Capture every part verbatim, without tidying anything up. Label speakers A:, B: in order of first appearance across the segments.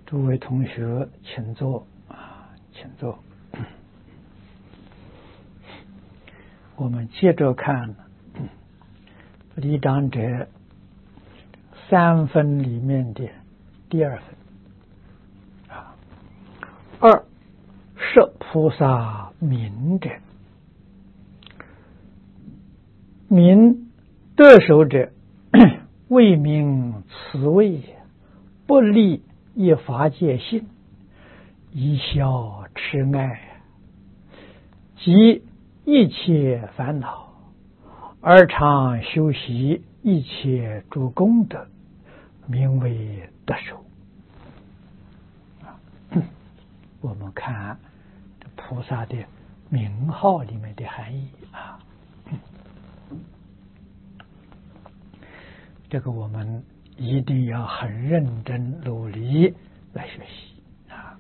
A: 诸位同学，请坐啊，请坐。我们接着看李长者三分里面的第二分啊，二摄菩萨名者，名得手者，为名此谓也，不立一法界性，一消痴爱，即一切烦恼，而常修习一切诸功德，名为得手。我们看菩萨的名号里面的含义啊，这个我们一定要很认真努力来学习啊。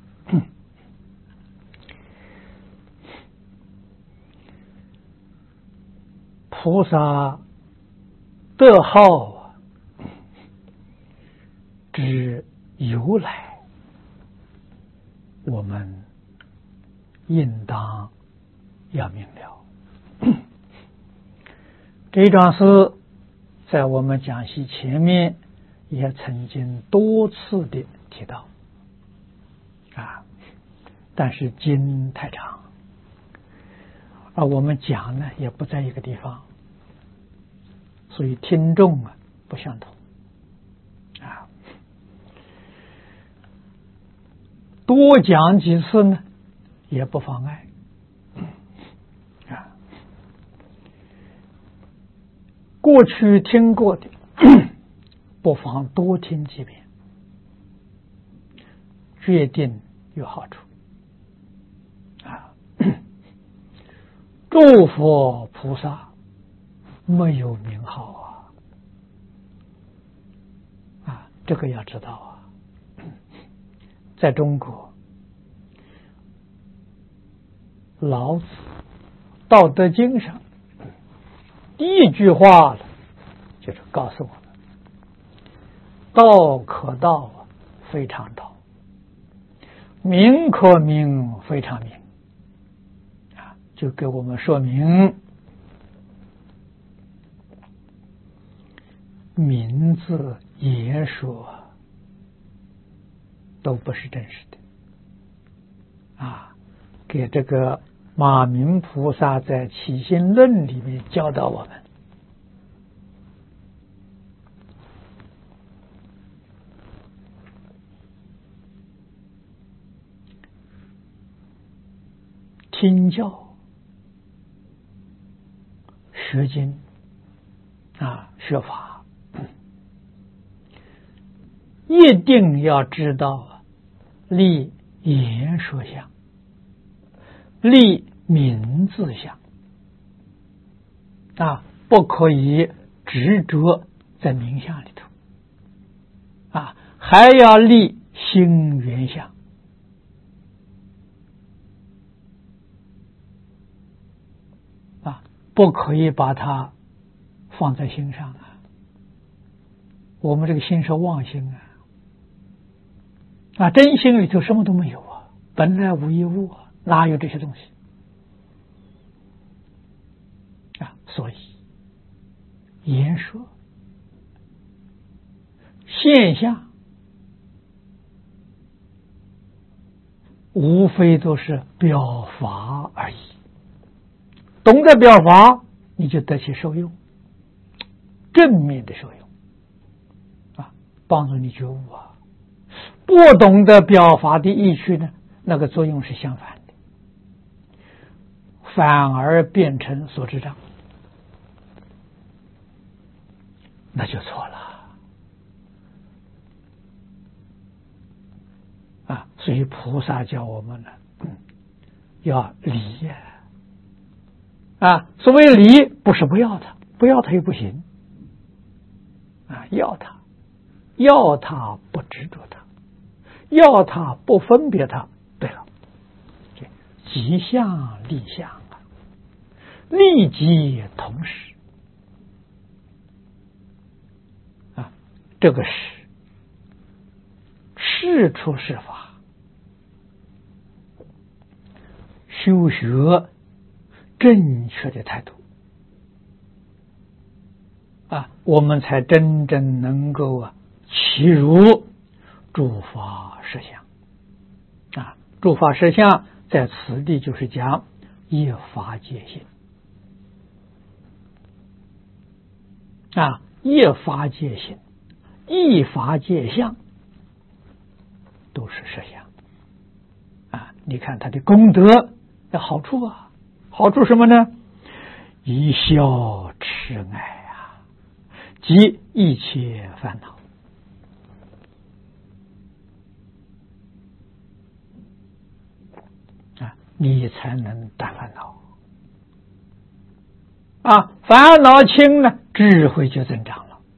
A: 菩萨得号之由来，我们应当要明了。这一桩事在我们讲习前面也曾经多次的提到啊，但是经太长，而我们讲呢也不在一个地方，所以听众啊不相同啊。多讲几次呢也不妨碍啊。过去听过的不妨多听几遍，决定有好处啊。诸佛菩萨没有名号啊，啊，这个要知道啊。在中国，老子《道德经》上第一句话了，就是告诉我们：道可道，非常道；名可名，非常名。啊，就给我们说明，名字言说都不是真实的啊。给这个马明菩萨在《起心论》里面教导我们，听教、学经啊，学法，一定要知道立言说相，立名字相啊，不可以执着在名相里头啊，还要立心缘相啊，不可以把它放在心上啊。我们这个心是妄心啊，啊，真心里头什么都没有啊，本来无一物啊，哪有这些东西啊？所以言说现象无非都是表法而已，懂得表法，你就得其受用，正面的受用啊，帮助你觉悟啊。不懂得表法的意趣呢，那个作用是相反的，反而变成所知障，那就错了啊！所以菩萨教我们呢，要离呀啊！所谓离，不是不要它，不要它也不行啊，要它，要它不执着它，要它不分别它。对了，即相立相啊，立即同时啊，这个是是出是法，修学正确的态度啊，我们才真正能够啊契入诸法实相啊。诸法实相在此地就是讲一法界性啊，一法界性、一法界相都是实相啊。你看他的功德的好处啊，好处什么呢？一消痴爱啊，即一切烦恼啊，你才能断烦恼啊。烦恼轻了，智慧就增长了。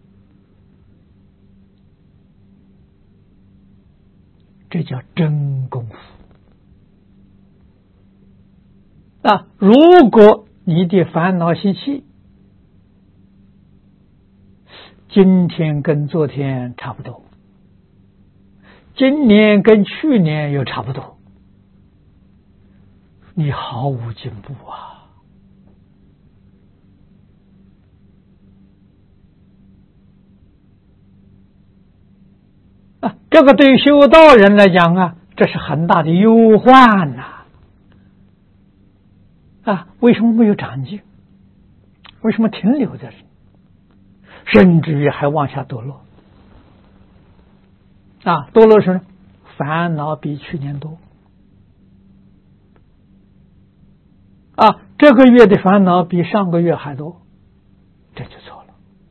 A: 这叫真功夫啊！如果你的烦恼习气今天跟昨天差不多，今年跟去年又差不多，你毫无进步啊！啊，这个对修道人来讲啊，这是很大的忧患呐！啊，为什么没有长进？为什么停留在这里？甚至于还往下堕落啊！堕落是烦恼比去年多啊，这个月的烦恼比上个月还多，这就错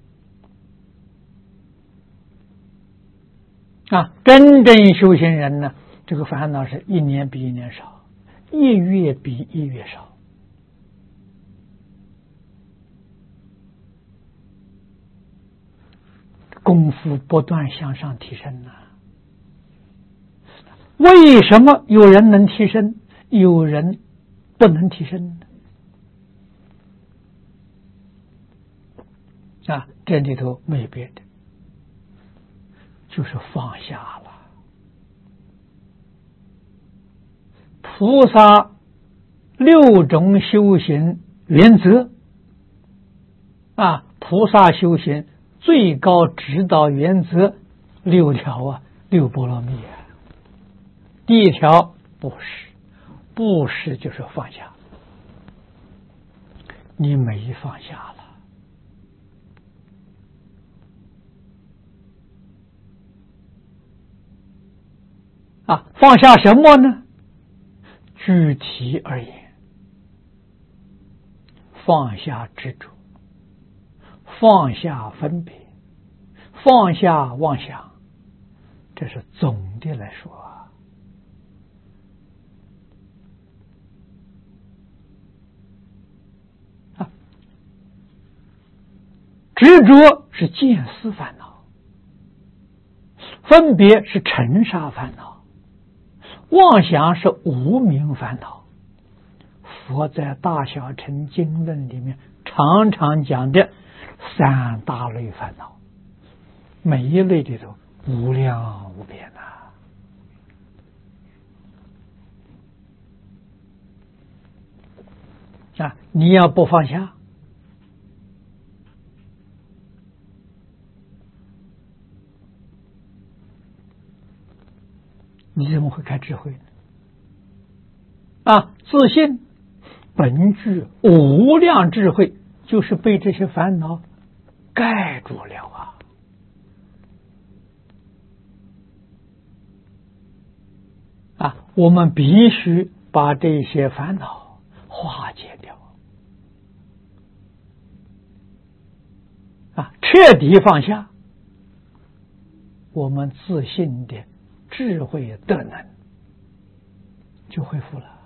A: 了啊！真正修行人呢，这个烦恼是一年比一年少，一月比一月少。功夫不断向上提升啊！为什么有人能提升，有人不能提升呢？啊，这里头没别的，就是放下了。菩萨六种修行原则啊，菩萨修行最高指导原则六条啊，六波罗蜜啊。第一条布施，布施就是放下，你没放下了啊，放下什么呢？具体而言，放下执着，放下分别，放下妄想，这是总的来说啊。啊，执着是见思烦恼，分别是尘沙烦恼，妄想是无明烦恼。佛在大小乘经论里面常常讲的三大类烦恼，每一类里头无量无边呐、啊！啊，你要不放下，你怎么会开智慧呢？啊，自信本具无量智慧，就是被这些烦恼盖住了啊！啊，我们必须把这些烦恼化解掉啊，彻底放下，我们自信的智慧德能就恢复了。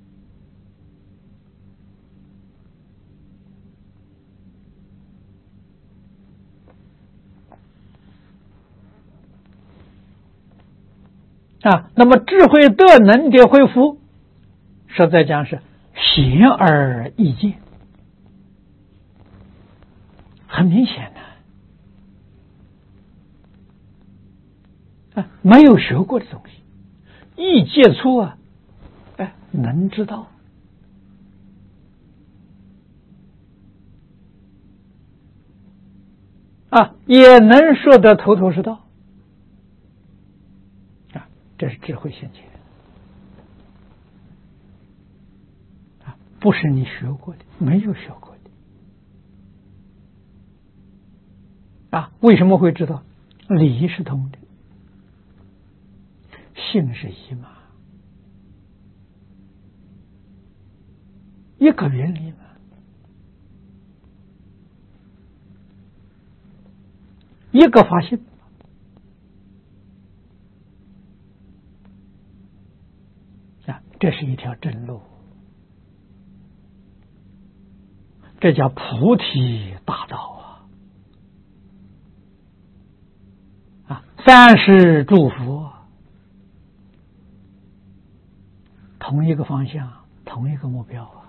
A: 啊，那么智慧德能的恢复，实在讲是显而易见，很明显的啊，没有学过的东西，一接触啊，哎，能知道啊，也能说得头头是道啊，这是智慧现前啊，不是你学过的，没有学过的啊，为什么会知道？理是通的，性是一嘛，一个原理嘛。一个发现啊，这是一条真路，这叫菩提大道啊！啊，三世诸佛同一个方向，同一个目标啊，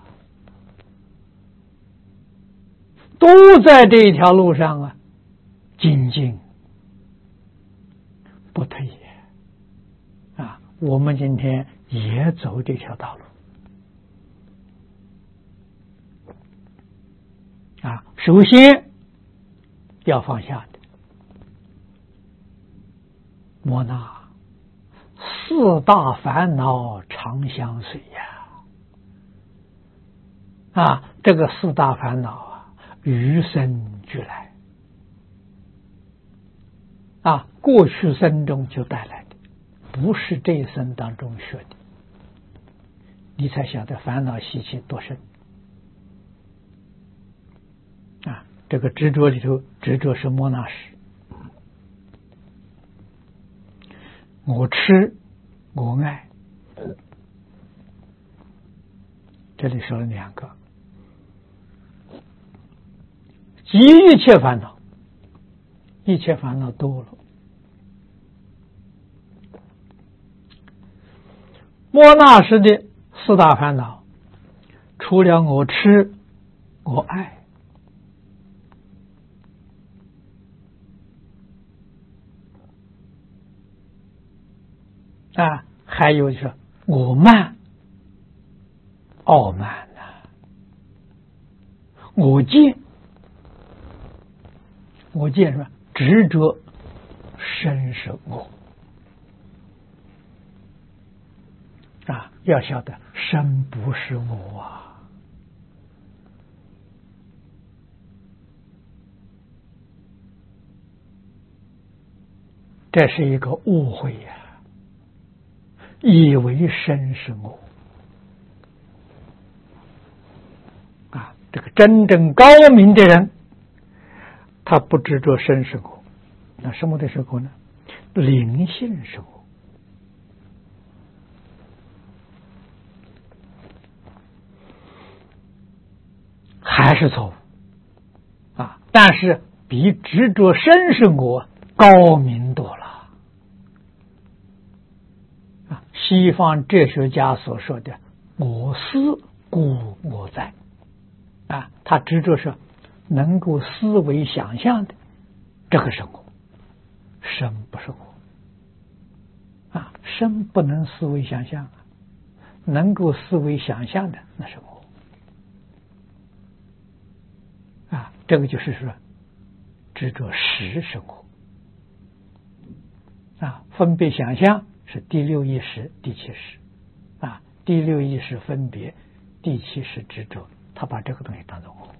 A: 都在这一条路上啊，精进不退啊！我们今天也走这条道路啊！首先要放下的莫那四大烦恼常相随呀！啊，这个四大烦恼啊，与生俱来啊，过去生中就带来的，不是这一生当中学的，你才晓得烦恼习气多深啊！这个执着里头，执着是莫那识，我吃，我爱，这里说了两个，即一切烦恼，一切烦恼多了。莫那识的四大烦恼，除了我吃，我爱，啊，还有就是我慢、傲慢呐、啊，我见，我见什么？执着身是我啊，要晓得身不是我啊，这是一个误会呀、啊，以为身是我啊，这个真正高明的人，他不执着身是我，那什么的是我呢？灵性是我。还是错误啊，但是比执着身是我高明多了啊！西方哲学家所说的我思故我在啊，他执着是能够思维想象的，这个是我，身不是我啊，身不能思维想象，能够思维想象的那是我。啊，这个就是说，执着识是我啊，分别想象是第六意识、第七识啊，第六意识分别，第七识执着，他把这个东西当作我。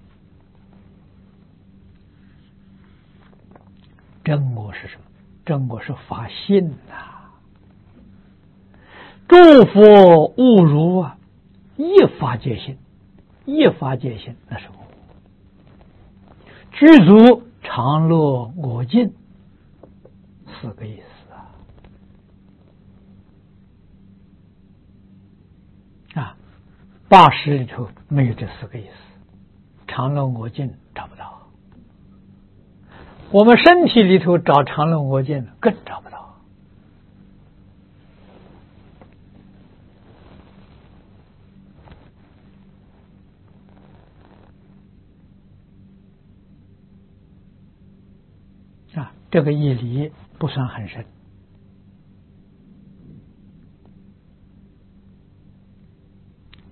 A: 真我是什么？真我是法性呐、啊！诸佛误如啊，一法界性，一法界性那是我。具足常乐我净，四个意思啊！啊，八识里头没有这四个意思，常乐我净找不到，我们身体里头找常乐我净更找不到啊！这个义理不算很深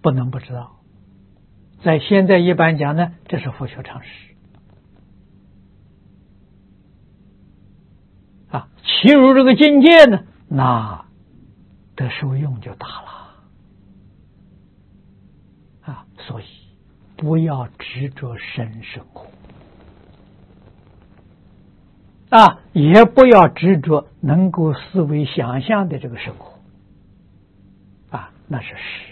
A: 不能不知道。在现在一般讲呢，这是佛学常识啊。其入这个境界呢，那得受用就大了啊。所以不要执着生生活啊，也不要执着能够思维想象的这个生活啊，那是实。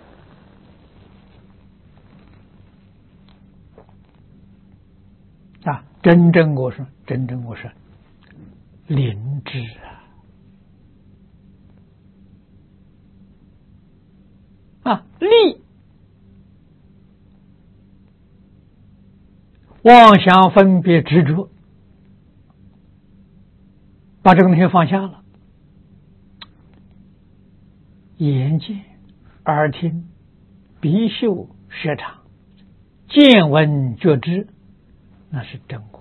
A: 啊，真正我说，真正我说，灵智啊，啊，力妄想分别执着，把这个东西放下了，眼见、耳听、鼻嗅、舌尝、见闻觉知，那是真果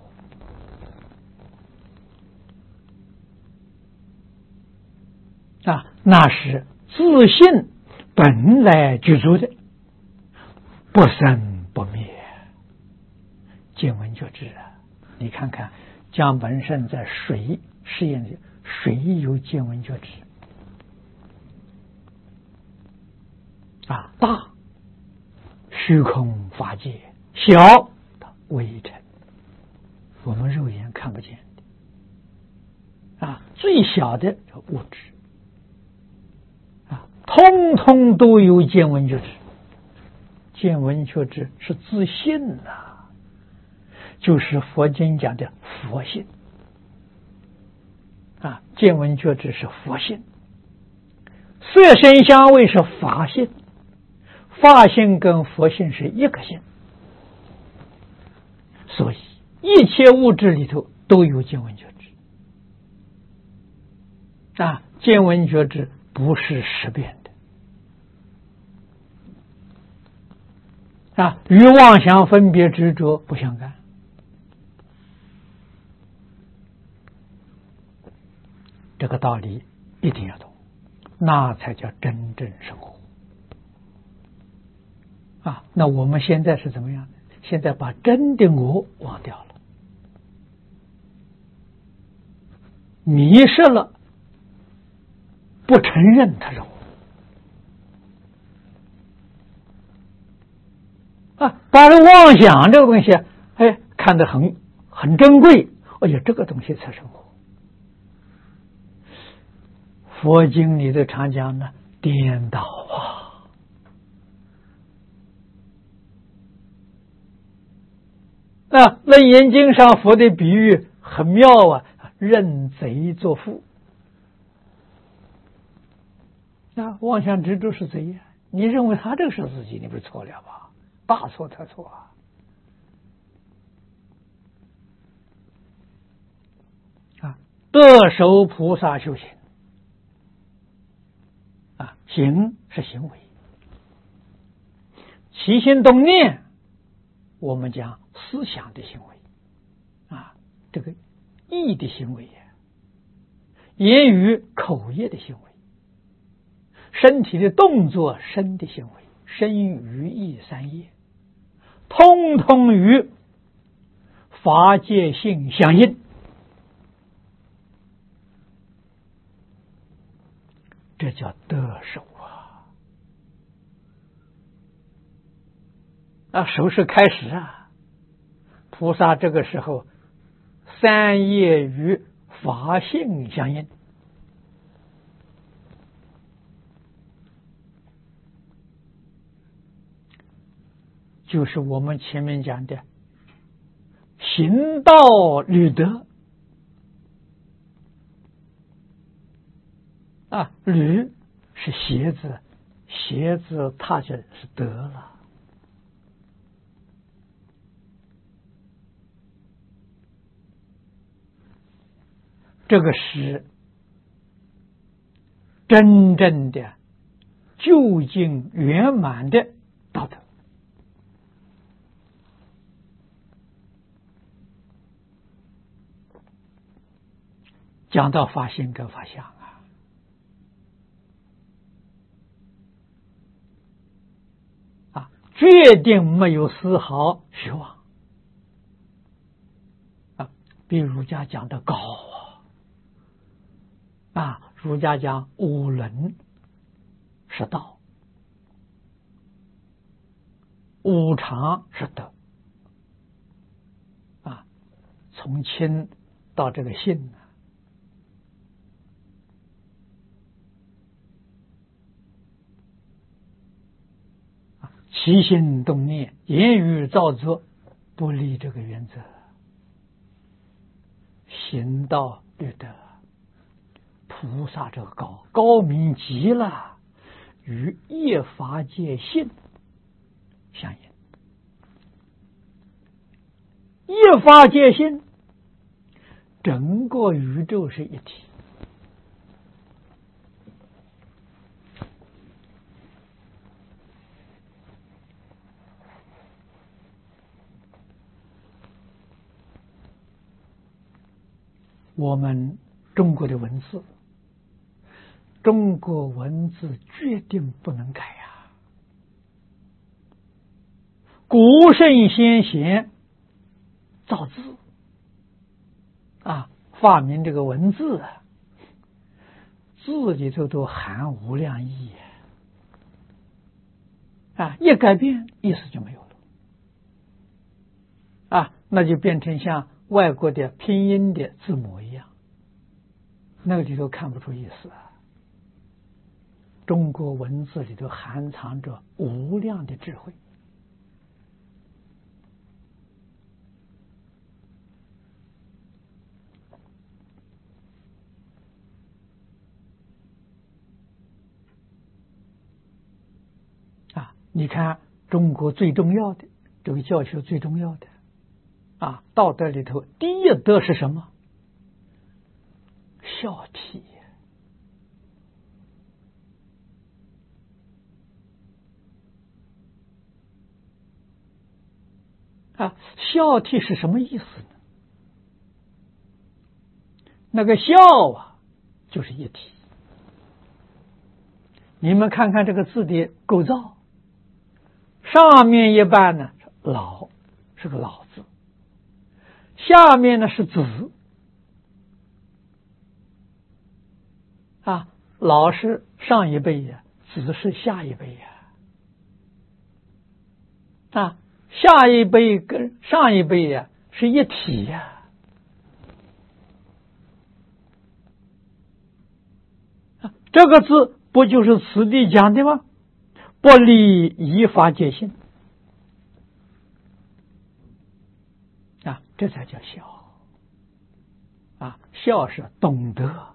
A: 啊，那是自信本来具足的，不生不灭。见闻觉知啊，你看看江本胜在水实验里，水有见闻觉知啊，大虚空法界，小微尘，我们肉眼看不见的啊，最小的物质啊，通通都有见闻觉知。见闻觉知是自信呐、啊，就是佛经讲的佛性啊。见闻觉知是佛性，色声香味是法性，法性跟佛性是一个性，所以一切物质里头都有见闻觉知啊。见闻觉知不是识变的啊，与妄想分别执着不相干。这个道理一定要懂，那才叫真正生活啊。那我们现在是怎么样的？现在把真的我忘掉了，迷失了，不承认它是我啊，把这妄想这个东西，哎，看得很很珍贵，哎呀，这个东西才生活。佛经里的常讲呢，颠倒啊！那楞严经上佛的比喻很妙啊，认贼作父啊，妄想执着是贼呀、啊！你认为他这个是自己，你不是错了吧？大错特错啊！啊，得受菩萨修行。啊，行是行为，起心动念，我们讲思想的行为，啊，这个意的行为，言语口业的行为，身体的动作身的行为，身语意三业，通通与法界性相应。这叫得受啊！啊，受是开始啊！菩萨这个时候三业与法性相应，就是我们前面讲的行道履德。啊，履是鞋子，鞋子踏下是得了。这个是真正的究竟圆满的道德。讲到法性跟法相啊， 决定没有丝毫虚妄啊！比儒家讲的高啊！啊，儒家讲五伦是道，五常是德啊，从亲到这个信呢，起心动念、言语造作，不离这个原则，行道律德，菩萨这个高高明极了，与业法界性相应。业法界性，整个宇宙是一体。我们中国的文字，中国文字决定不能改呀！古圣先贤造字啊，发明这个文字啊，字里头都含无量意啊，一改变意思就没有了啊，那就变成像外国的拼音的字母一样，那个里头看不出意思啊。中国文字里头含藏着无量的智慧啊！你看中国最重要的这个教学最重要的啊，道德里头第一德是什么？孝悌啊！孝悌是什么意思呢？那个孝啊，就是一体。你们看看这个字的构造，上面一半呢老，是个老字，下面呢是子啊，老是上一辈呀，子是下一辈呀啊，下一辈跟上一辈呀是一体呀啊，这个字不就是此地讲的吗？不离依法界性啊，这才叫孝啊！孝是懂得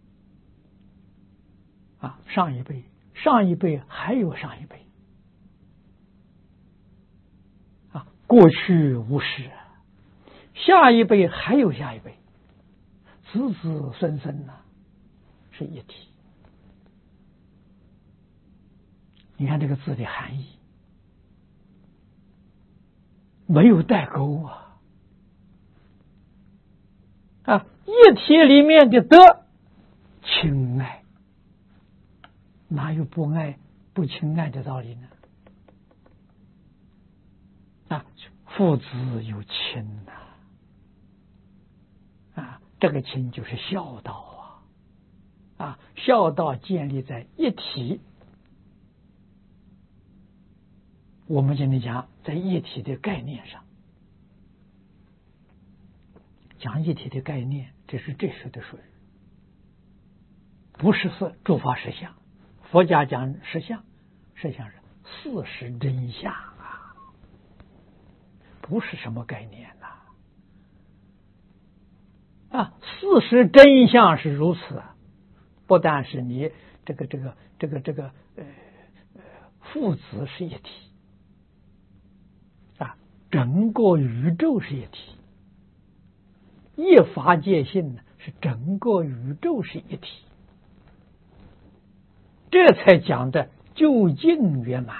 A: 啊，上一辈，上一辈还有上一辈啊，过去无始，下一辈还有下一辈，子子孙孙呐、啊，是一体。你看这个字的含义，没有代沟啊！啊，一体里面的德，亲爱，哪有不爱不亲爱的道理呢？啊，父子有亲呐、啊，啊，这个亲就是孝道啊，啊，孝道建立在一体。我们今天讲在一体的概念上，讲一体的概念，这是哲学的术语，不是是诸法实相。佛家讲实相，实相是事实真相啊，不是什么概念呐、啊。啊，事实真相是如此，不但是你这个这个这个这个呃呃父子是一体。整个宇宙是一体，一法界性呢是整个宇宙是一体，这才讲的究竟圆满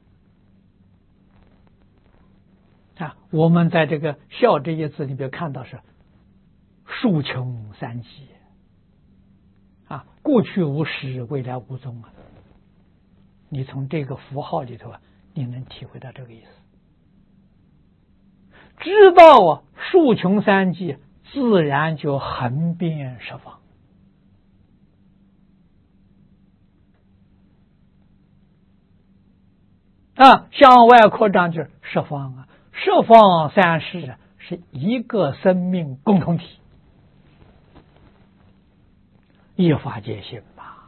A: 啊！我们在这个孝这一字里边看到是数穷三极啊，过去无始，未来无终啊！你从这个符号里头啊， 你能体会到这个意思。知道啊，数穷三际，自然就横遍十方。啊，向外扩张就是十方啊，十方三世是一个生命共同体，一法界心吧。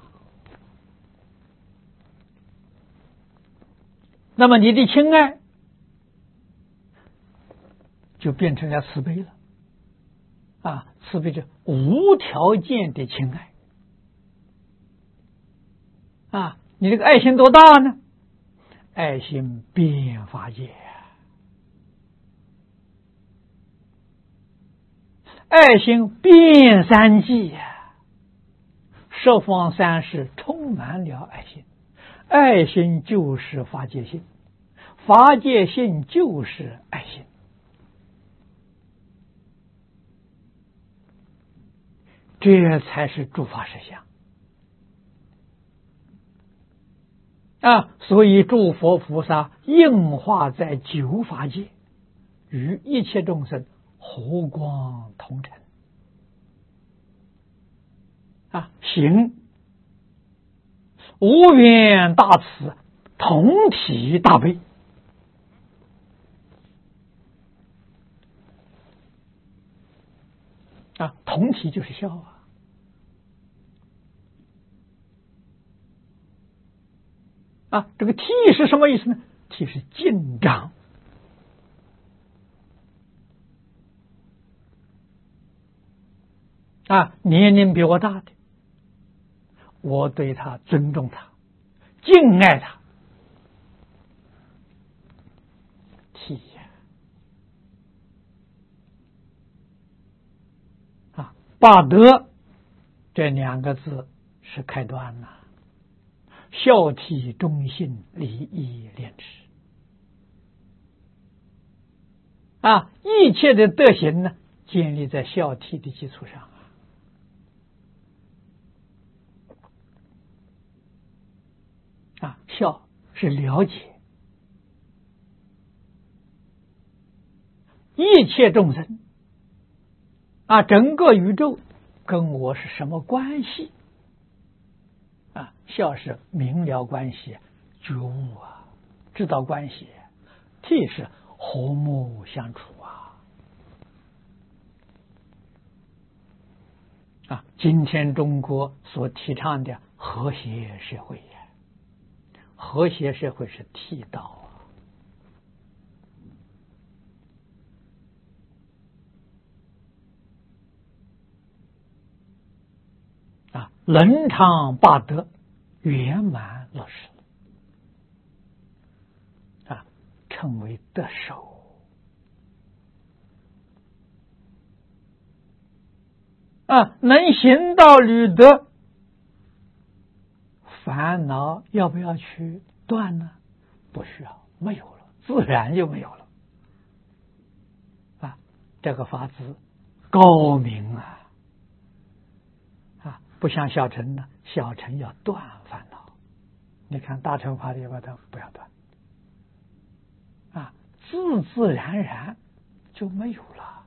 A: 那么你的亲爱就变成了慈悲了啊，慈悲是无条件的亲爱啊，你这个爱心多大呢？爱心遍法界，爱心遍三际，十方三世充满了爱心，爱心就是法界心，法界心就是爱心。这才是诸法实相啊！所以诸佛菩萨应化在九法界，与一切众生和光同尘啊，行无边大慈，同体大悲啊，同体就是笑啊。啊，这个体是什么意思呢？体是敬长啊，年龄比我大的，我对他尊重他，敬爱他，体呀啊，大德这两个字是开端呐。孝悌忠信礼义廉耻啊，一切的德行呢，建立在孝悌的基础上啊。孝是了解一切众生啊，整个宇宙跟我是什么关系啊？孝是明了关系，觉悟啊，知道关系；悌是和睦相处啊。啊，今天中国所提倡的和谐社会呀，和谐社会是悌道啊。啊，伦常八德圆满落实啊，称为德守啊，能行到履德，烦恼要不要去断呢？不需要，没有了，自然就没有了啊。这个法子高明啊！不像小乘呢，小乘要断烦恼。你看大乘法里把它不要断啊，自自然然就没有了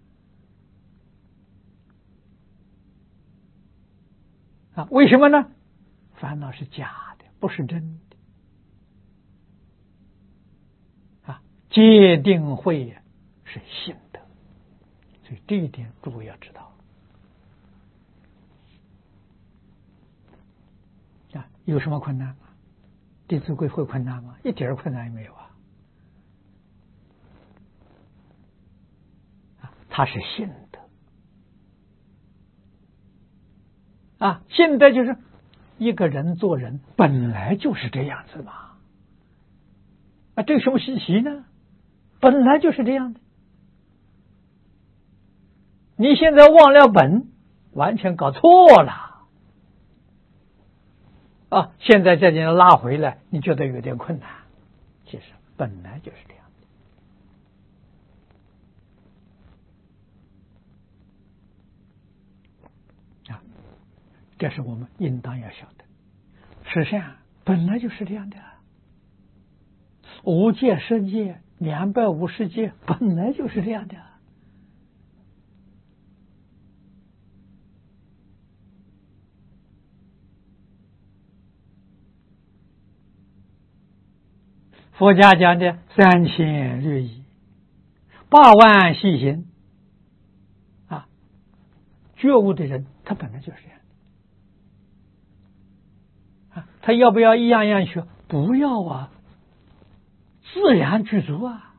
A: 啊。为什么呢？烦恼是假的，不是真的啊。戒定慧是信的，所以这一点诸位要知道。有什么困难吗？弟子规会困难吗？一点困难也没有啊！啊，他是信德啊，信德就是一个人做人本来就是这样子嘛。啊，这有什么稀奇呢？本来就是这样的。你现在忘了本，完全搞错了。啊，现在再给你拉回来，你觉得有点困难，其实本来就是这样的啊，这是我们应当要晓得，实相本来就是这样的， 五界、十界、两百五十界本来就是这样的。佛家讲的三千律仪，八万细行啊，觉悟的人他本来就是这样啊，他要不要一样样学？不要啊，自然具足啊。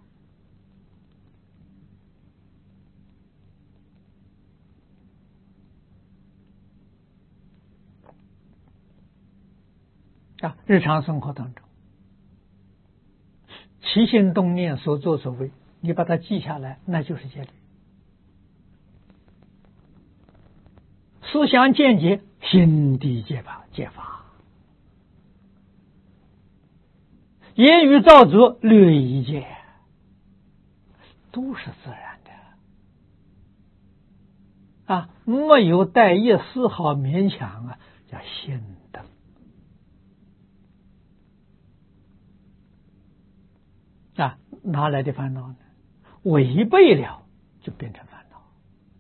A: 啊，日常生活当中，起心动念所作所为，你把它记下来，那就是戒律。思想见解，心地戒法，戒法；言语造作，律仪戒，都是自然的啊，没有带一丝毫勉强啊，叫心等。啊，哪来的烦恼呢？违背了就变成烦恼，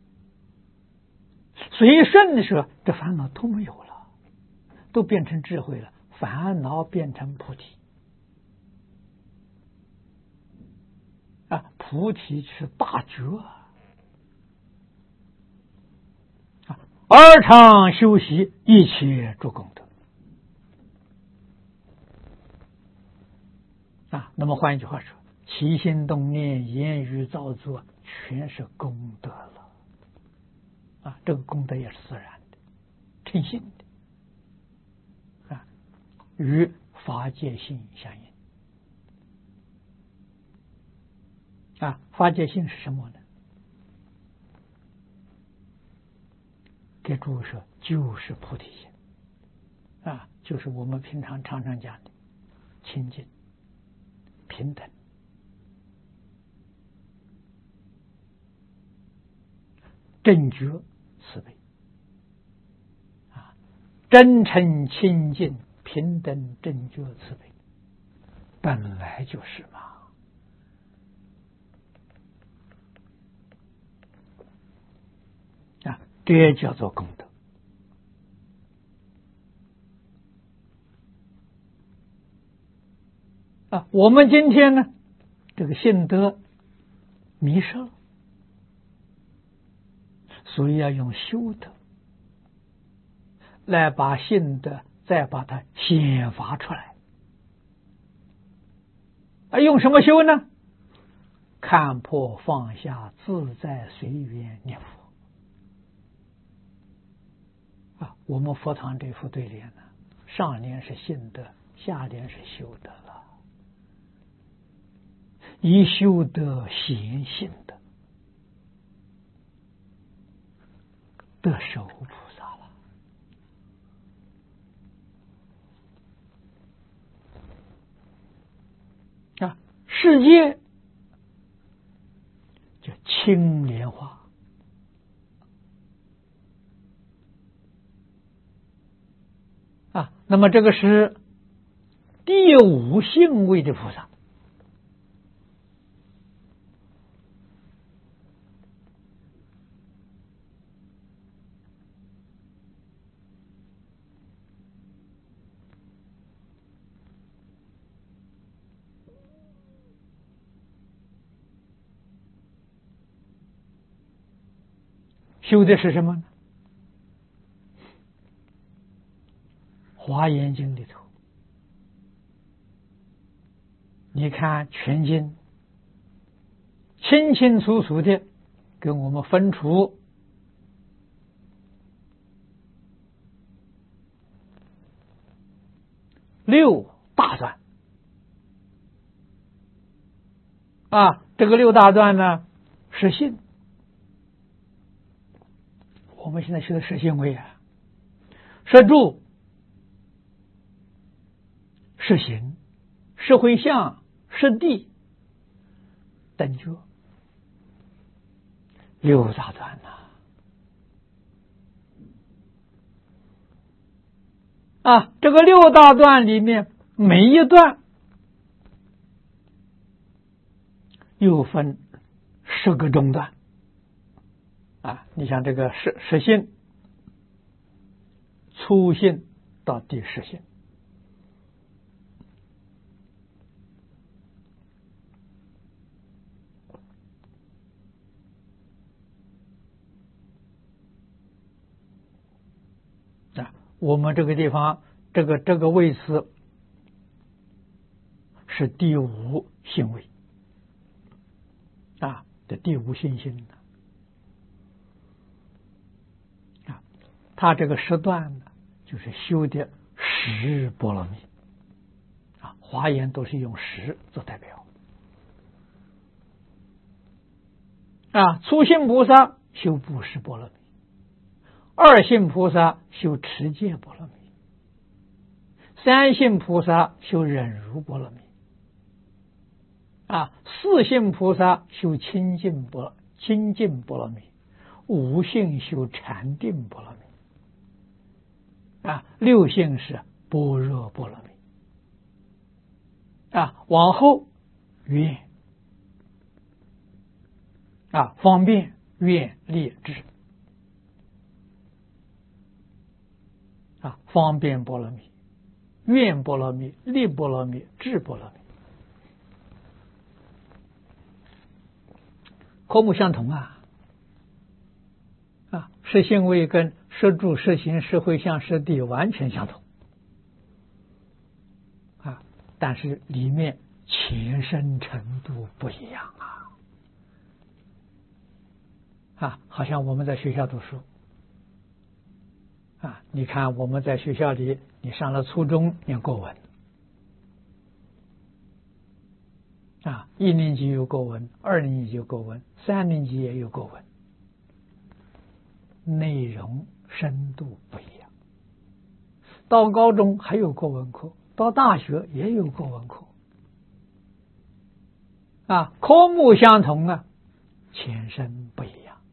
A: 随顺的时候，这烦恼都没有了，都变成智慧了，烦恼变成菩提啊！菩提是大觉啊！而常修习，一切诸功德啊！那么换一句话说，起心动念、言语造作，全是功德了啊！这个功德也是自然的、诚信的啊，与法界性相应啊！法界性是什么呢？给诸位说，就是菩提心啊，就是我们平常常常讲的清净、平等、正觉、慈悲啊，真诚、清净、平等、正觉、慈悲，本来就是嘛啊，这也叫做功德啊。我们今天呢，这个信德迷失了，所以要用修德来把信德再把它显发出来啊。用什么修呢？看破放下，自在随缘念佛啊。我们佛堂这副对联呢，上联是信德，下联是修德了，以修德显信德，得受菩萨了啊！世界叫青莲花啊，那么这个是第五性位的菩萨。修的是什么呢？华严经里头，你看全经清清楚楚的跟我们分出六大段啊，这个六大段呢是信，我们现在学的是行为啊，是住，是行，是回向，是地，等觉，六大段呐啊！这个六大段里面每一段又分十个中段啊。你像这个十十信，初信到第十信。啊，我们这个地方，这个这个位次是第五性位啊，这第五性心啊，他这个十段呢，就是修的十波罗蜜啊，华严都是用十做代表啊。初信菩萨修布施波罗蜜，二信菩萨修持戒波罗蜜，三信菩萨修忍辱波罗蜜啊，四信菩萨修清净波清净波罗蜜，五信修禅定波罗蜜啊，六信是般若波罗蜜啊，往后愿啊，方便愿力智啊，方便波罗蜜、愿波罗蜜、力波罗蜜、智波罗蜜，科目相同啊啊，实行为跟实住、实行、实回向、实地完全相同啊，但是里面浅深程度不一样啊啊，好像我们在学校读书啊，你看我们在学校里，你上了初中念国文啊，一年级有国文，二年级有国文，三年级也有国文，内容深度不一样。到高中还有国文课，到大学也有国文课啊，科目相同啊，浅深不一样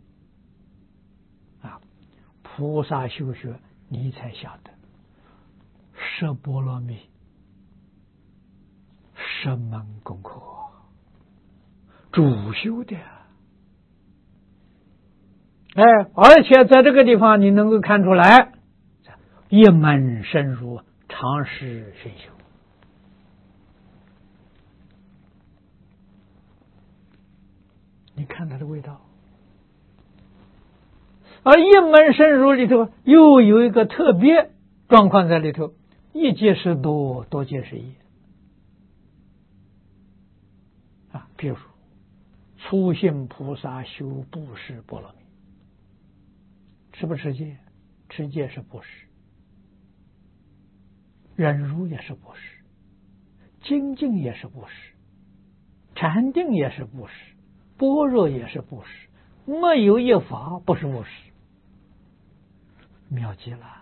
A: 啊。菩萨修学，你才晓得十波罗蜜十门功课主修的，哎，而且在这个地方你能够看出来，一门深入，常识熏修。你看它的味道，而一门深入里头又有一个特别状况在里头，一界是多，多界是一啊。比如说初信菩萨修布施波罗蜜，持不持戒？持戒是布施，忍辱也是布施，精进也是布施，禅定也是布施，般若也是布施，没有一法不是布施，妙极了。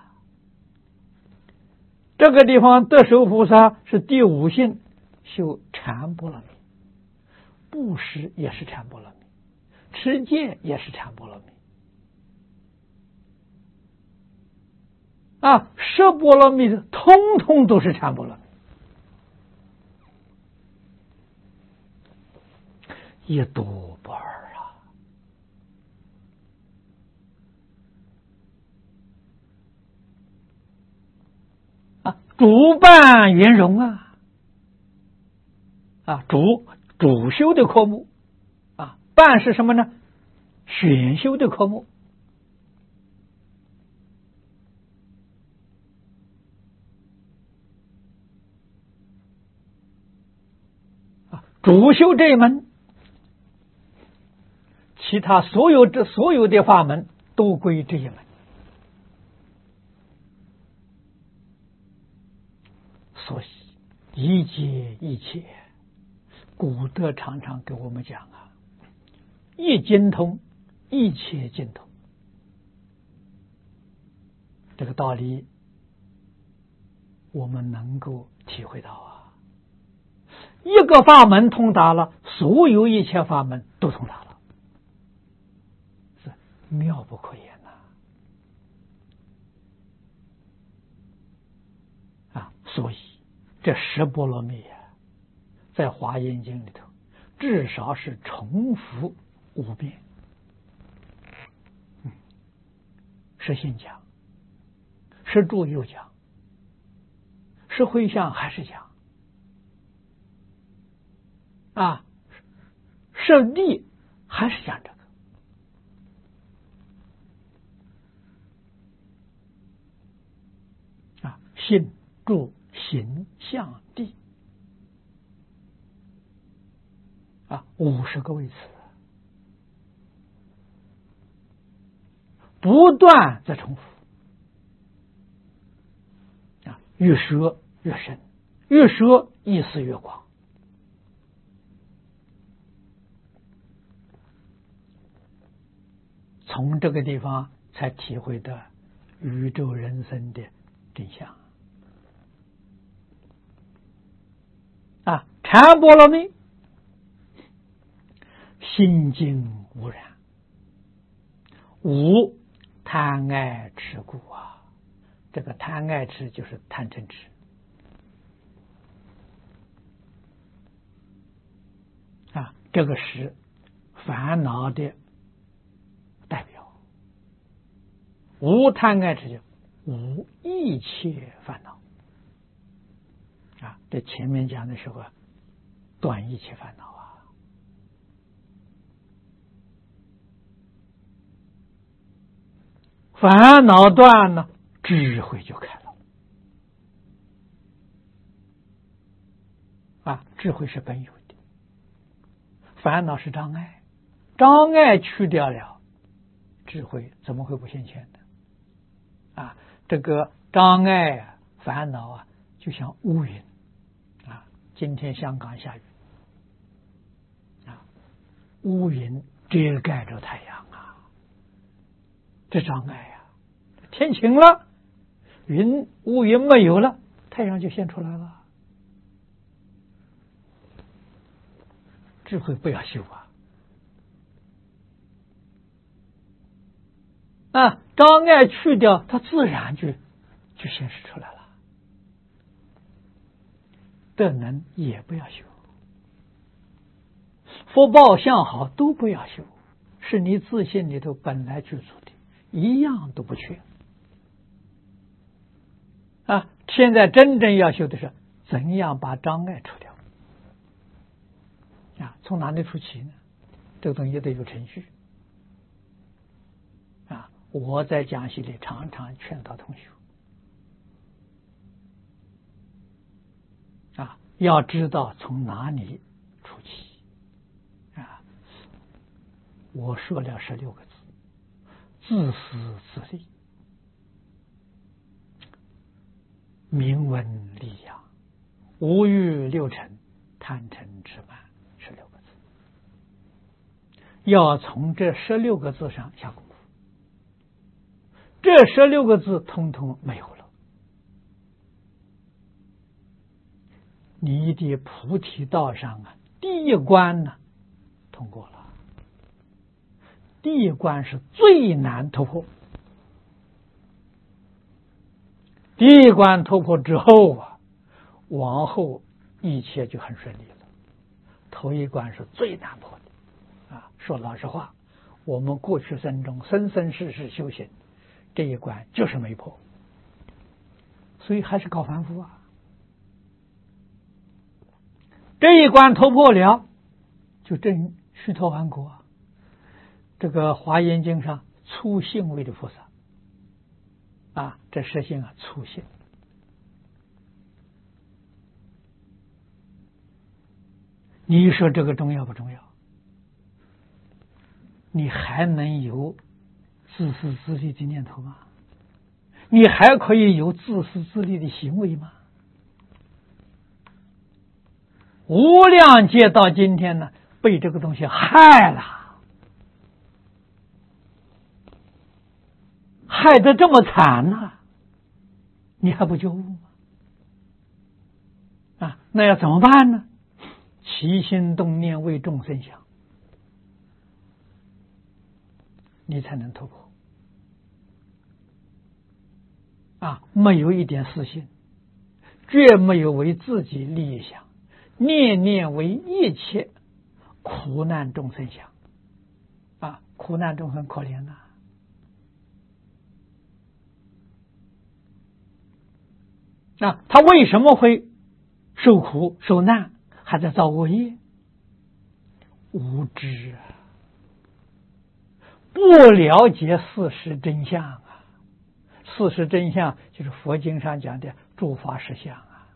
A: 这个地方得受菩萨是第五性，修禅波罗蜜，布施也是禅波罗蜜，持戒也是禅波罗蜜啊，十波罗蜜的通通都是禅波罗蜜，一多不二啊！啊，主办圆融啊！啊，主主修的科目啊，办是什么呢？选修的科目。主修这一门，其他所有这所有的法门都归这一门。所以一切一切，古德常常给我们讲啊，一精通，一切精通。这个道理我们能够体会到啊。一个法门通达了，所有一切法门都通达了，是妙不可言呐！啊，所以这十波罗蜜啊，在华严经里头， 至少是重复五遍。嗯，是心讲，是住又讲，是回向还是讲啊？是力还是讲这个？啊，心住行相地啊，五十个位次，不断在重复啊，越说越深，越说意思越广。从这个地方才体会到宇宙人生的真相啊！禅波罗蜜，心净无染，无贪爱痴故啊！这个贪爱痴就是贪嗔痴啊，这个是烦恼的代表。无贪爱痴就无一切烦恼啊！这前面讲的时候，断一切烦恼啊。烦恼断了，智慧就开了啊！智慧是本有的，烦恼是障碍，障碍去掉了，智慧怎么会不现前的啊？这个障碍啊，烦恼啊，就像乌云啊。今天香港下雨啊，乌云遮盖着太阳啊，这障碍啊。天晴了，云乌云没有了，太阳就现出来了。智慧不要修啊！啊，障碍去掉，它自然就就显示出来了。德能也不要修，福报相好都不要修，是你自信里头本来具足的，一样都不缺。啊，现在真正要修的是怎样把障碍除掉啊？从哪里除起呢？这个东西得有程序啊！我在讲习里常常劝导同学啊，要知道从哪里出起啊。我说了十六个字：自私自利，名闻利养，无欲六尘，贪嗔痴慢，十六个字。要从这十六个字上下功夫，这十六个字通通没有了，你的菩提道上啊，第一关呢通过了。第一关是最难突破，第一关突破之后啊，往后一切就很顺利了。头一关是最难破的啊！说老实话，我们过去生中生生世世修行，这一关就是没破，所以还是搞凡夫啊。这一关突破了，就证须陀洹果啊。这个华严经上粗性位的菩萨啊，这实性啊粗性。你说这个重要不重要？你还能有自私自利的念头吗？你还可以有自私自利的行为吗？无量劫到今天呢，被这个东西害了。害得这么惨呢、啊，你还不觉悟吗？啊，那要怎么办呢？起心动念为众生想，你才能突破。啊，没有一点私心，绝没有为自己利益想，念念为一切苦难众生想啊，苦难众生可怜呐、啊！啊，他为什么会受苦受难，还在造恶业？无知啊，不了解事实真相啊！事实真相就是佛经上讲的诸法实相啊！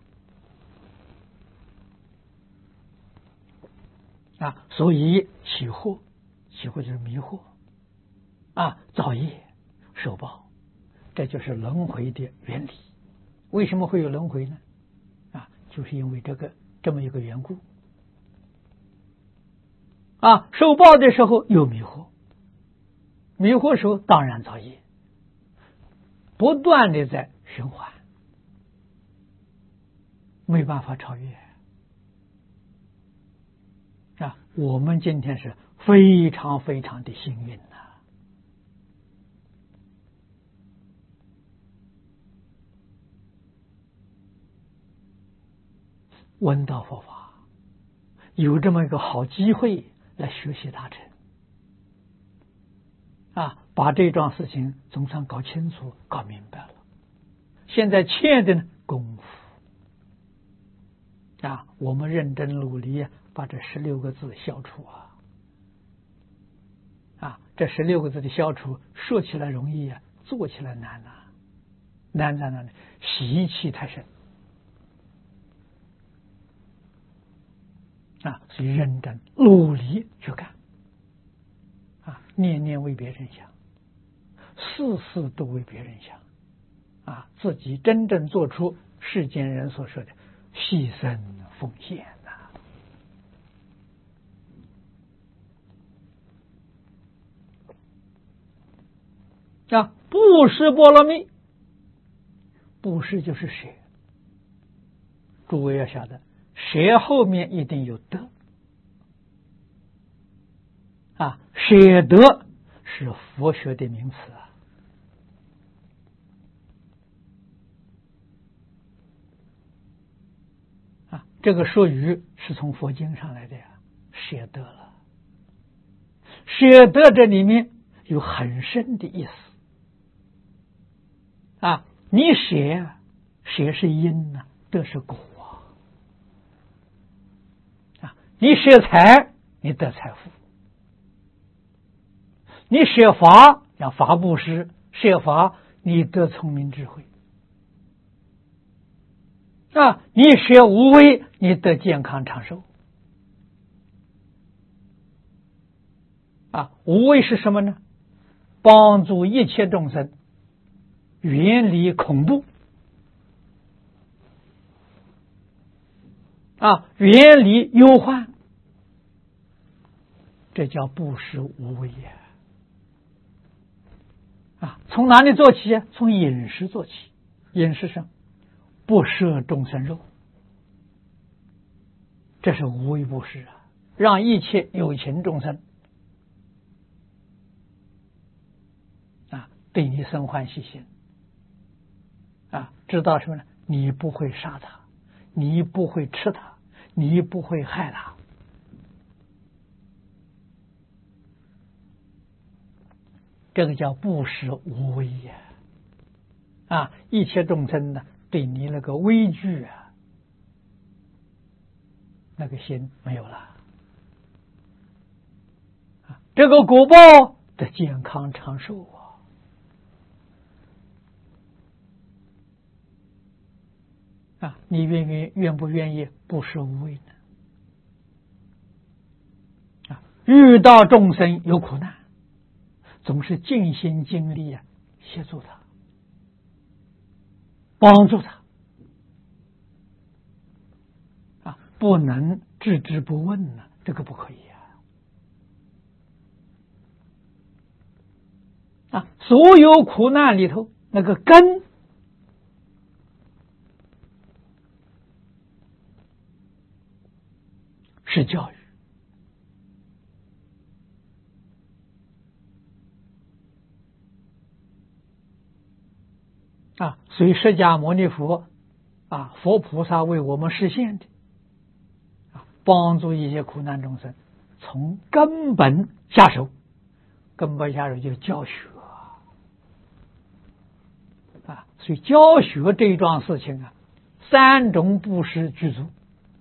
A: 啊，所以起惑，起惑就是迷惑啊，造业受报，这就是轮回的原理。为什么会有轮回呢？啊，就是因为这个这么一个缘故啊。受报的时候有迷惑，迷惑时候当然造业，不断的在循环，没办法超越啊。我们今天是非常非常的幸运呐、闻到佛法，有这么一个好机会来学习大乘啊，把这桩事情总算搞清楚搞明白了。现在欠的呢功夫啊，我们认真努力把这十六个字消除啊啊，这十六个字的消除说起来容易啊，做起来难啊。难在哪里？习气太深啊，所以认真努力去干啊，念念为别人想，事事都为别人想啊，自己真正做出世间人所说的牺牲奉献呐啊！布施波罗蜜，布施就是舍，诸位要晓得，舍后面一定有得啊，舍得是佛学的名词啊。啊，这个说语是从佛经上来的呀，舍得了，舍得这里面有很深的意思啊。你舍，舍是因呐、啊，得是果啊。你舍财，你得财富；你舍法，像法布施，舍法你得聪明智慧啊。你舍无为，你得健康长寿啊。无为是什么呢？帮助一切众生远离恐怖啊，远离忧患，这叫布施无为呀！啊，从哪里做起啊？从饮食做起。饮食上不摄众生肉，这是无为布施啊，让一切有情众生啊对你生欢喜心啊，知道什么呢？你不会杀他，你不会吃他，你不会害他，这个叫布施无为呀！啊，一切众生呢，对你那个畏惧啊，那个心没有了啊，这个果报的健康长寿啊。啊，你愿意愿不愿意布施无为呢？啊，遇到众生有苦难，总是尽心尽力啊，协助他，帮助他啊，不能置之不问呢、啊，这个不可以啊！啊，所有苦难里头那个根是教育啊，所以释迦牟尼佛啊，佛菩萨为我们实现的啊，帮助一些苦难众生， 从根本下手，根本下手就是教学啊。所以教学这一桩事情啊，三种布施具足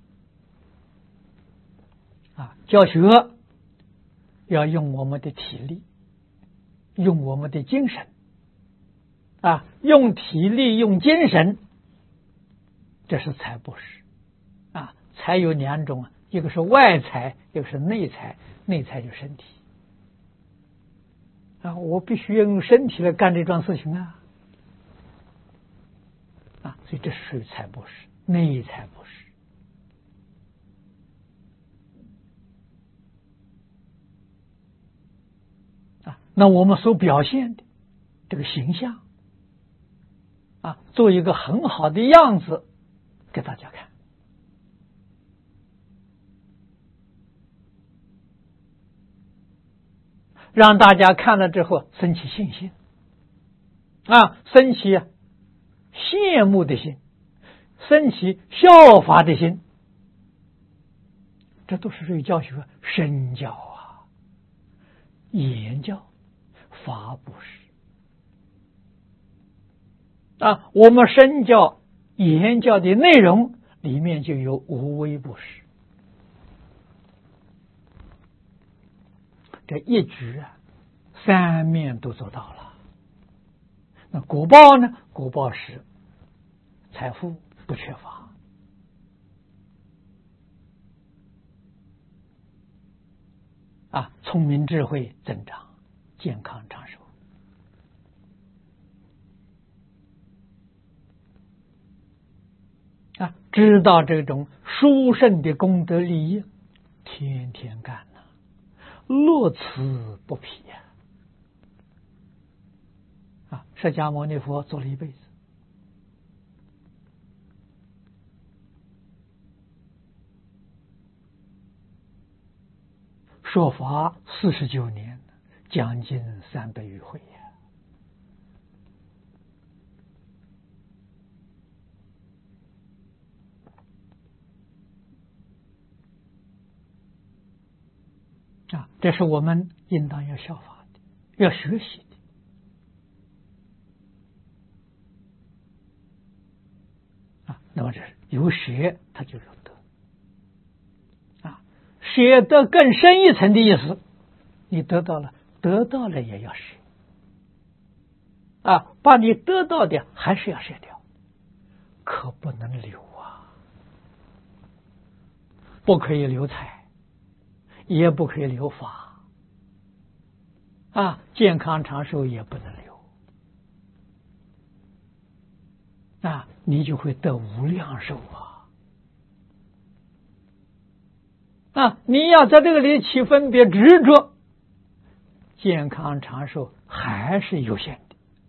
A: 啊。教学要用我们的体力，用我们的精神啊，用体力用精神，这是财布施啊。财有两种啊，一个是外财，一个是内财。内财就身体啊，我必须要用身体来干这桩事情啊啊，所以这是属于财布施，内财布施啊。那我们所表现的这个形象啊，做一个很好的样子给大家看。让大家看了之后生起信心啊，生起羡慕的心，生起效法的心，这都是属于教学身教啊，言教法布施啊。我们身教言教的内容里面就有无为布施，这一举啊，三面都做到了。那果报呢？果报是财富不缺乏啊，聪明智慧增长，健康长寿啊，知道这种殊胜的功德利益，天天干呐，乐此不疲呀！啊，释迦牟尼佛做了一辈子，说法四十九年，将近三百余回呀！啊，这是我们应当要效法的，要学习的。啊，那么这是有学，它就有得。啊，学得更深一层的意思，你得到了，得到了也要学。啊，把你得到的还是要舍掉，可不能留啊，不可以留财。也不可以留法啊，健康长寿也不能留啊，你就会得无量寿啊！啊，你要在这个里起分别执着，健康长寿还是有限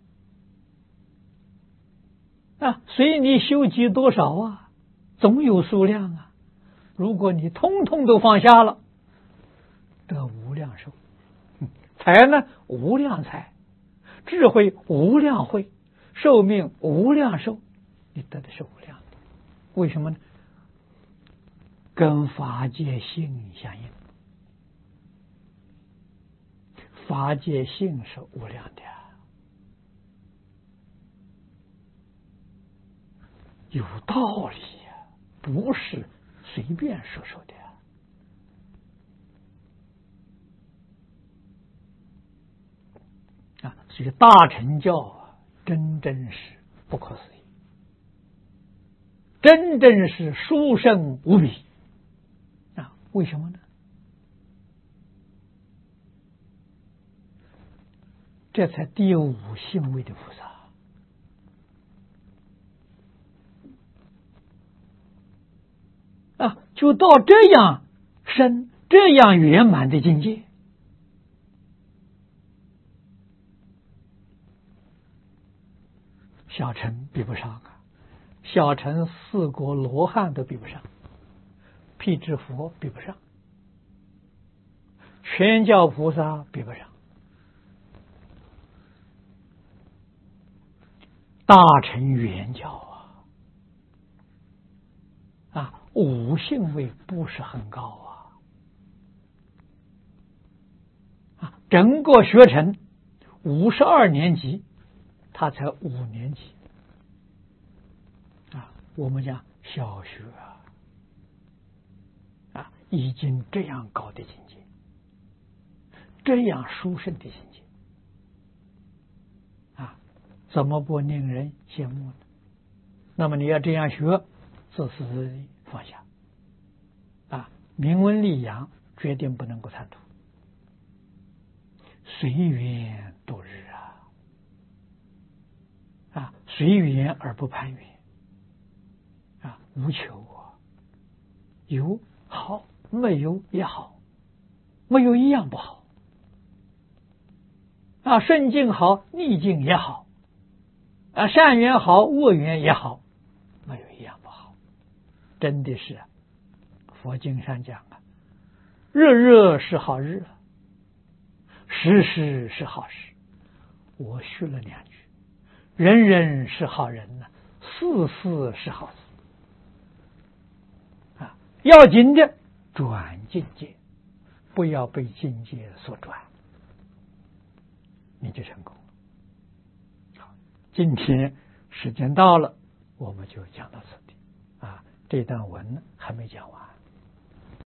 A: 的啊，随你修集多少啊，总有数量啊。如果你通通都放下了，得无量寿，财呢无量财，智慧无量慧，寿命无量寿，你得的是无量的。为什么呢？跟法界性相应，法界性是无量的，有道理呀，不是随便说说的。啊，所以大乘教啊，真正是不可思议，真正是殊胜无比啊！为什么呢？这才第五性位的菩萨啊，就到这样深、这样圆满的境界。小乘比不上啊，小乘四国罗汉都比不上，辟支佛比不上，全教菩萨比不上，大乘圆教啊，啊，五性位不是很高啊， 整个学程五十二年级，他才五年级啊。我们讲小学啊，啊，已经这样高的境界，这样殊胜的境界啊，怎么不令人羡慕呢？那么你要这样学，自私自利，放下啊，名闻利养决定不能够贪图，随缘度日啊，啊，随缘而不攀缘啊，无求啊，有好，没有也好，没有一样不好啊，顺境好，逆境也好啊，善缘好，恶缘也好，没有一样不好。真的是佛经上讲啊，日日是好日，时时是好时。我学了两句，人人是好人呢，事事是好事啊。要紧的转境界，不要被境界所转，你就成功了。好，今天时间到了，我们就讲到此地啊。这段文还没讲完。